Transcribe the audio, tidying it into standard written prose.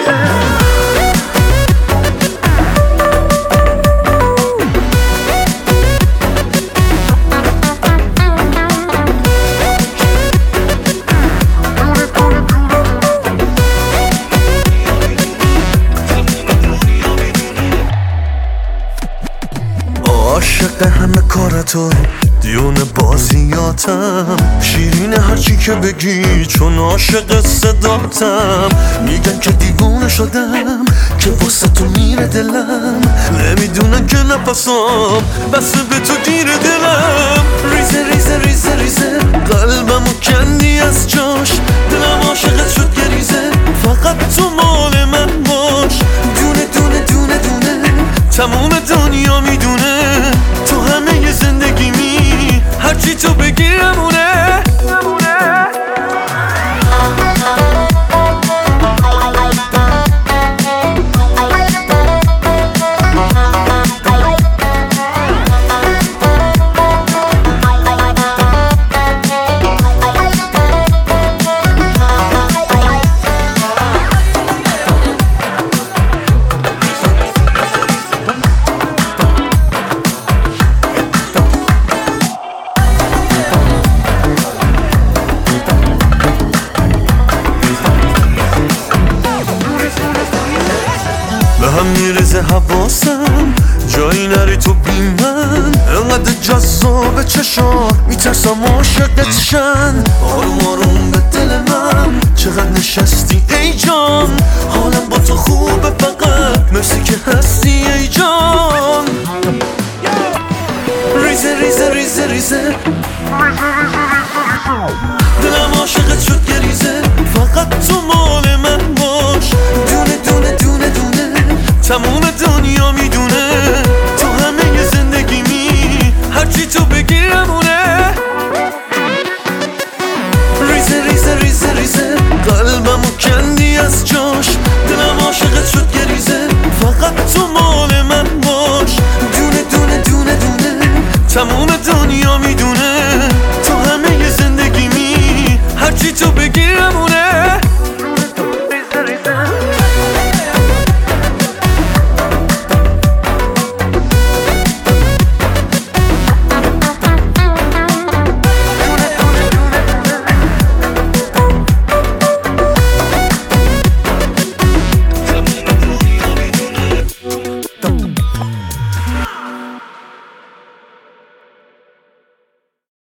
عاشق همه کارتو دیونه بازیاتم، شیرین هرچی که بگی چون عاشق صداتم. میگن که دیوونه شدم که واسه تو میره دلم، نمیدونن که نفسام بس به تو گیره دلم. ریزه ریزه ریزه ریزه قلبمو کندی از جاش، دلم عاشقت شد گریزه، فقط تو مال من باش. دونه دونه دونه دونه تموم دنیا میدونه تو همه زندگیمی، هرچی تو بگی همونه. به هم میرزه حواسم جایی نری تو بی من، انقدر جذاب چشات میترسم عاشقت شن. آروم آروم به دل من چقدر نشستی ای جان، حالم با تو خوبه فقط مرسی که هستی ای جان. ریزه ریزه ریزه ریزه دلم عاشقت شد گریزه، فقط تو مال من باش. دونه دونه دونه دونه تموم دنیا میدونه تو همه زندگیمی، هرچی تو بگی همونه. ریزه ریزه ریزه ریزه قلبمو کندی از جاش، دلم عاشقت شد گریزه، فقط تو مال من باش. دونه دونه دونه دونه تموم دنیا